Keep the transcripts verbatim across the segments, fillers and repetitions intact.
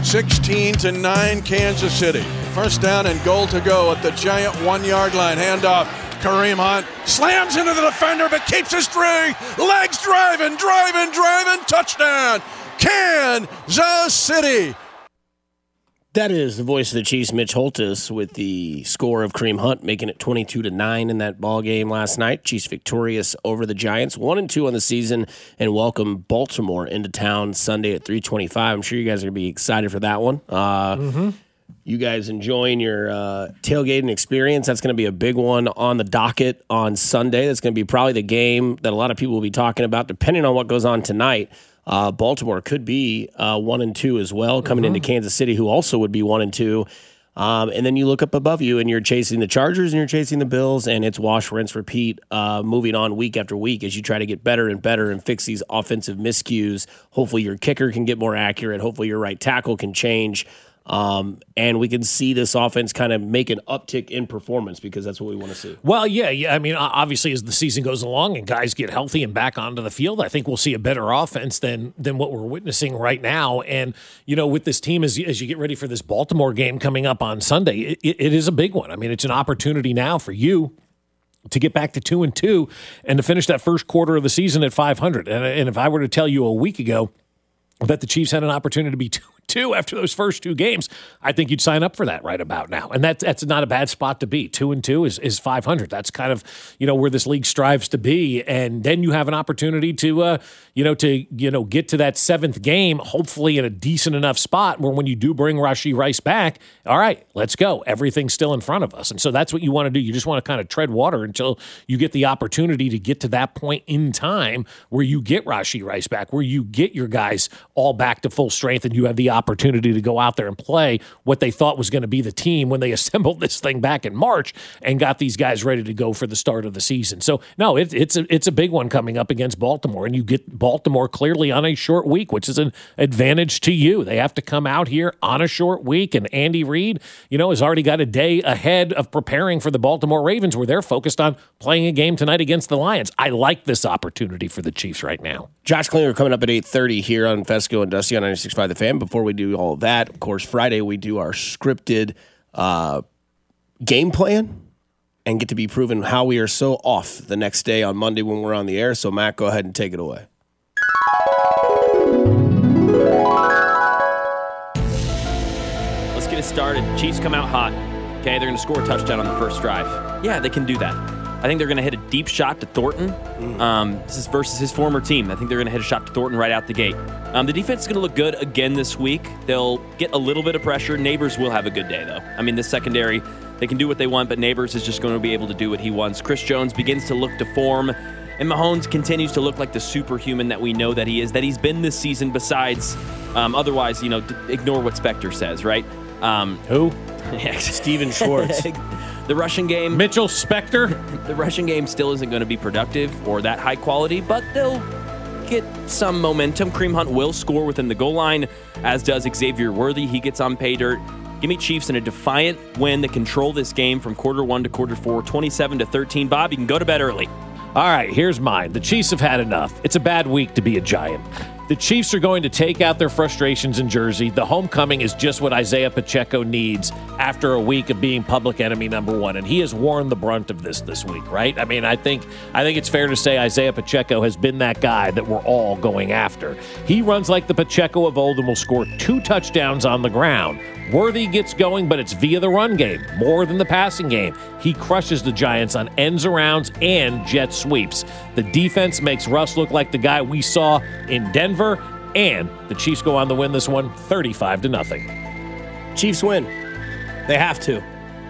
sixteen to nine Kansas City. First down and goal to go at the Giant one-yard line. Handoff. Kareem Hunt slams into the defender but keeps his string. Legs driving, driving, driving. Touchdown, Kansas City. That is the voice of the Chiefs, Mitch Holthus, with the score of Kareem Hunt, making it twenty-two to nine in that ball game last night. Chiefs victorious over the Giants, one and two on the season, and welcome Baltimore into town Sunday at three twenty-five. I'm sure you guys are going to be excited for that one. Uh, mm-hmm. You guys enjoying your uh, tailgating experience? That's going to be a big one on the docket on Sunday. That's going to be probably the game that a lot of people will be talking about, depending on what goes on tonight. Uh, Baltimore could be uh, one and two as well, coming mm-hmm. into Kansas City, who also would be one and two. Um, and then you look up above you, and you're chasing the Chargers, and you're chasing the Bills, and it's wash, rinse, repeat, uh, moving on week after week as you try to get better and better and fix these offensive miscues. Hopefully your kicker can get more accurate. Hopefully your right tackle can change. Um, and we can see this offense kind of make an uptick in performance because that's what we want to see. Well, yeah, yeah. I mean, obviously, as the season goes along and guys get healthy and back onto the field, I think we'll see a better offense than than what we're witnessing right now. And, you know, with this team, as, as you get ready for this Baltimore game coming up on Sunday, it, it is a big one. I mean, it's an opportunity now for you to get back to two and two and to finish that first quarter of the season at five hundred. And, and if I were to tell you a week ago that the Chiefs had an opportunity to be two two after those first two games, I think you'd sign up for that right about now. And that's that's not a bad spot to be. Two and two is, is five hundred. That's kind of, you know, where this league strives to be. And then you have an opportunity to, uh, you know, to, you know, get to that seventh game, hopefully in a decent enough spot where when you do bring Rashee Rice back, all right, let's go. Everything's still in front of us. And so that's what you want to do. You just want to kind of tread water until you get the opportunity to get to that point in time where you get Rashee Rice back, where you get your guys all back to full strength and you have the opportunity to go out there and play what they thought was going to be the team when they assembled this thing back in March and got these guys ready to go for the start of the season. So, no, it, it's, a, it's a big one coming up against Baltimore, and you get Baltimore clearly on a short week, which is an advantage to you. They have to come out here on a short week, and Andy Reid, you know, has already got a day ahead of preparing for the Baltimore Ravens where they're focused on playing a game tonight against the Lions. I like this opportunity for the Chiefs right now. Josh Klinger coming up at eight thirty here on Fesco and Dusty on ninety-six point five The Fan. Before we do all of that, of course, Friday we do our scripted uh, game plan and get to be proven how we are so off the next day on Monday when we're on the air. So, Matt, go ahead and take it away. Let's get it started. Chiefs come out hot. Okay, they're going to score a touchdown on the first drive. Yeah, they can do that. I think they're going to hit a deep shot to Thornton. Um, this is versus his former team. I think they're going to hit a shot to Thornton right out the gate. Um, the defense is going to look good again this week. They'll get a little bit of pressure. Neighbors will have a good day, though. I mean, this secondary, they can do what they want, but Neighbors is just going to be able to do what he wants. Chris Jones begins to look to form, and Mahomes continues to look like the superhuman that we know that he is, that he's been this season besides, um, otherwise, you know, d- ignore what Spector says, right? Um, Who? Steven Schwartz. The rushing game. Mitchell Spector. The rushing game still isn't going to be productive or that high quality, but they'll get some momentum. Kareem Hunt will score within the goal line, as does Xavier Worthy. He gets on pay dirt. Give me Chiefs in a defiant win that control this game from quarter one to quarter four, twenty-seven to thirteen. Bob, you can go to bed early. All right, here's mine. The Chiefs have had enough. It's a bad week to be a Giant. The Chiefs are going to take out their frustrations in Jersey. The homecoming is just what Isaiah Pacheco needs after a week of being public enemy number one, and he has worn the brunt of this this week, right? I mean, I think I think it's fair to say Isaiah Pacheco has been that guy that we're all going after. He runs like the Pacheco of old and will score two touchdowns on the ground. Worthy gets going, but it's via the run game, more than the passing game. He crushes the Giants on ends arounds and jet sweeps. The defense makes Russ look like the guy we saw in Denver, and the Chiefs go on to win this one thirty-five to nothing. Chiefs win. They have to.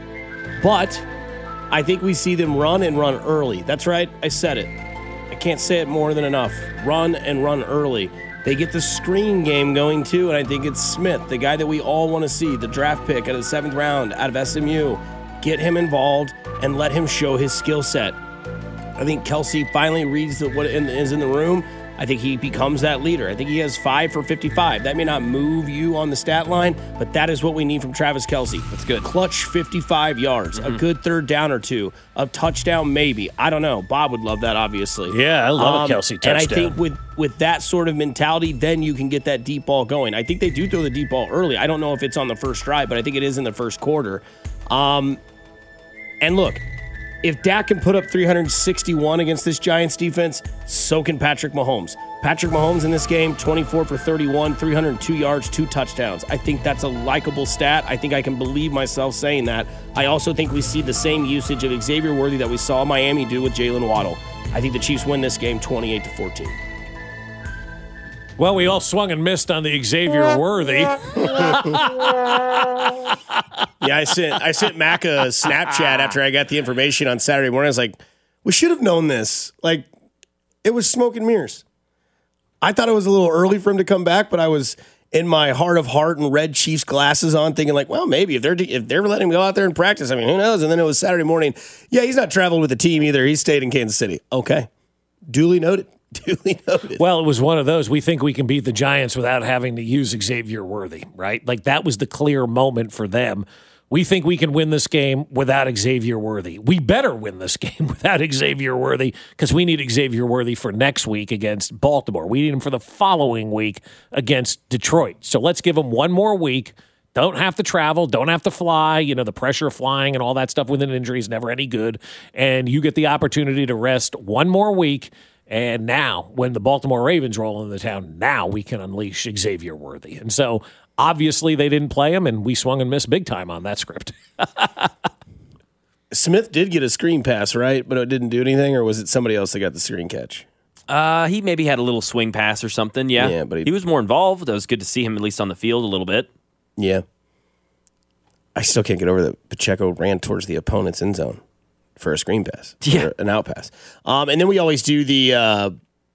But I think we see them run and run early. That's right. I said it. I can't say it more than enough. Run and run early. They get the screen game going, too, and I think it's Smith, the guy that we all want to see, the draft pick out of the seventh round out of S M U. Get him involved and let him show his skill set. I think Kelsey finally reads the, what in, is in the room, I think he becomes that leader. I think he has five for fifty-five. That may not move you on the stat line, but that is what we need from Travis Kelce. That's good. Clutch fifty-five yards, mm-hmm. a good third down or two, a touchdown maybe. I don't know. Bob would love that, obviously. Yeah, I love um, a Kelce touchdown. And I think with, with that sort of mentality, then you can get that deep ball going. I think they do throw the deep ball early. I don't know if it's on the first drive, but I think it is in the first quarter. Um, and look, if Dak can put up three hundred sixty-one against this Giants defense, so can Patrick Mahomes. Patrick Mahomes in this game, twenty-four for thirty-one, three hundred two yards, two touchdowns. I think that's a likable stat. I think I can believe myself saying that. I also think we see the same usage of Xavier Worthy that we saw Miami do with Jalen Waddle. I think the Chiefs win this game twenty-eight to fourteen. Well, we all swung and missed on the Xavier Worthy. Yeah, I sent I sent Mac a Snapchat after I got the information on Saturday morning. I was like, we should have known this. Like, it was smoke and mirrors. I thought it was a little early for him to come back, but I was in my heart of heart and red Chiefs glasses on thinking like, well, maybe if they're if they're letting him go out there and practice, I mean, who knows? And then it was Saturday morning. Yeah, he's not traveled with the team either. He stayed in Kansas City. Okay. Duly noted. Duly noted. Well, it was one of those. We think we can beat the Giants without having to use Xavier Worthy, right? Like that was the clear moment for them. We think we can win this game without Xavier Worthy. We better win this game without Xavier Worthy because we need Xavier Worthy for next week against Baltimore. We need him for the following week against Detroit. So let's give him one more week. Don't have to travel. Don't have to fly. You know, the pressure of flying and all that stuff with an injury is never any good. And you get the opportunity to rest one more week. And now, when the Baltimore Ravens roll into town, now we can unleash Xavier Worthy. And so, obviously, they didn't play him, and we swung and missed big time on that script. Smith did get a screen pass, right? But it didn't do anything, or was it somebody else that got the screen catch? Uh, he maybe had a little swing pass or something, yeah. Yeah, but he, he was more involved. It was good to see him at least on the field a little bit. Yeah. I still can't get over that Pacheco ran towards the opponent's end zone for a screen pass, yeah, or an out pass. Um, and then we always do the. Uh,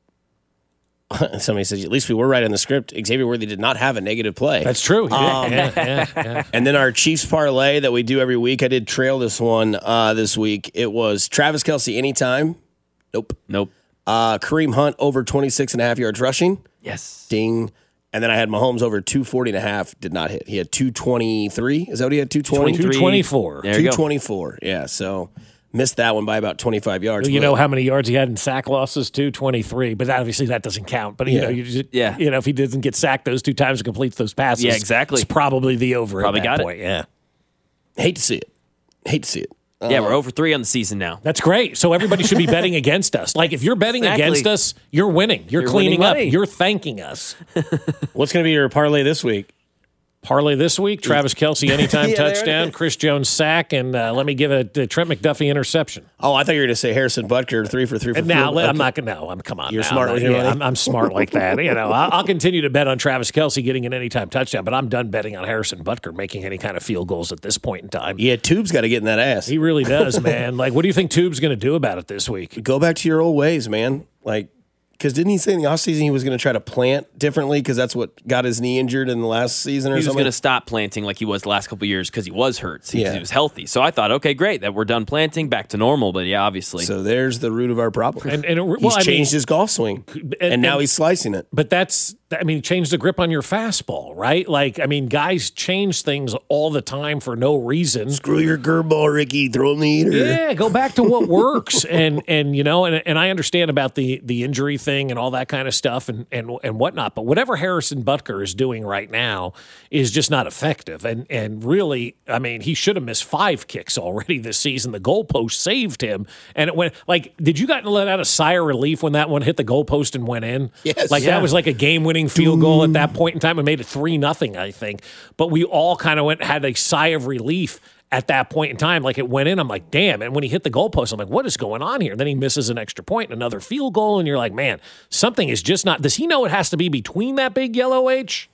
somebody says at least we were right on the script. Xavier Worthy did not have a negative play. That's true. Um, yeah, yeah, yeah. And then our Chiefs parlay that we do every week. I did trail this one uh, this week. It was Travis Kelce anytime. Nope. Nope. Uh, Kareem Hunt over twenty-six and a half yards rushing. Yes. Ding. And then I had Mahomes over two forty and a half. Did not hit. He had two twenty-three. Is that what he had? two twenty? two twenty-four. two twenty-four. Yeah. So missed that one by about twenty-five yards. You know how many yards he had in sack losses? two twenty-three. But obviously that doesn't count. But, you Yeah. know, you just, Yeah. you know, if he doesn't get sacked those two times and completes those passes, Yeah, exactly. it's probably the over Probably at that got it. point. Yeah. Hate to see it. Hate to see it. Yeah, we're over three on the season now. That's great. So everybody should be betting against us. Like if you're betting Exactly. against us, you're winning. You're, You're cleaning winning up. money. You're thanking us. What's going to be your parlay this week? Parlay this week, Travis Kelce anytime Yeah, there it touchdown, is. Chris Jones sack, and uh, let me give a, a Trent McDuffie interception. Oh, I thought you were going to say Harrison Butker, three for three for And now field. I'm Okay. not going to. No, I'm come on. You're now. smart I'm with not- your yeah, money? I'm, I'm smart like that. You know, I'll, I'll continue to bet on Travis Kelce getting an anytime touchdown, but I'm done betting on Harrison Butker making any kind of field goals at this point in time. Yeah, Tube's got to get in that ass. He really does, man. Like, what do you think Tube's going to do about it this week? Go back to your old ways, man. Like, because didn't he say in the offseason he was going to try to plant differently because that's what got his knee injured in the last season or He was something? going to stop planting like he was the last couple of years because he was hurt. He, Yeah. he was healthy. So I thought, okay, great, that we're done planting, back to normal. But yeah, obviously. So there's the root of our problem. And, and it, well, he's I mean, changed his golf swing, and, and- now and- he's slicing it. But that's, I mean, change the grip on your fastball, right? Like, I mean, guys change things all the time for no reason. Screw your curveball, Ricky. Throw him the eater. Yeah, go back to what works, and and you know, and and I understand about the the injury thing and all that kind of stuff and and and whatnot. But whatever Harrison Butker is doing right now is just not effective. And and really, I mean, he should have missed five kicks already this season. The goalpost saved him, and it went like, did you guys let out a sigh of relief when that one hit the goalpost and went in? Yes. like Yeah. that was like a game-winning field goal at that point in time and made it three nothing, I think. But we all kind of went had a sigh of relief at that point in time. Like it went in, I'm like, damn. And when he hit the goalpost, I'm like, what is going on here? And then he misses an extra point and another field goal, and you're like, man, something is just not. Does he know it has to be between that big yellow H?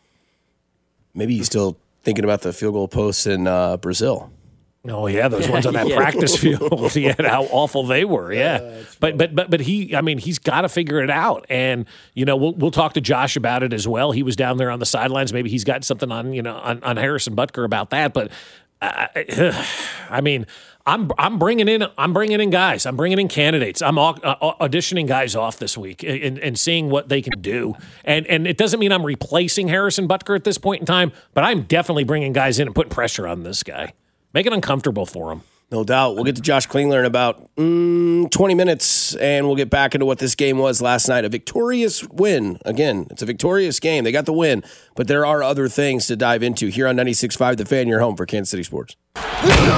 Maybe he's still thinking about the field goal posts in uh, Brazil. Oh yeah, those ones on that Yeah. practice field. Yeah, how awful they were. Yeah, but but but but he, I mean, he's got to figure it out. And you know, we'll we'll talk to Josh about it as well. He was down there on the sidelines. Maybe he's got something on you know on, on Harrison Butker about that. But I, I mean, I'm I'm bringing in I'm bringing in guys. I'm bringing in candidates. I'm au- uh, auditioning guys off this week and, and seeing what they can do. And and it doesn't mean I'm replacing Harrison Butker at this point in time, but I'm definitely bringing guys in and putting pressure on this guy, make it uncomfortable for him. No doubt. We'll get to Josh Klingler in about mm, twenty minutes, and we'll get back into what this game was last night. A victorious win. Again, it's a victorious game. They got the win, but there are other things to dive into here on ninety-six point five The Fan, your home for Kansas City Sports.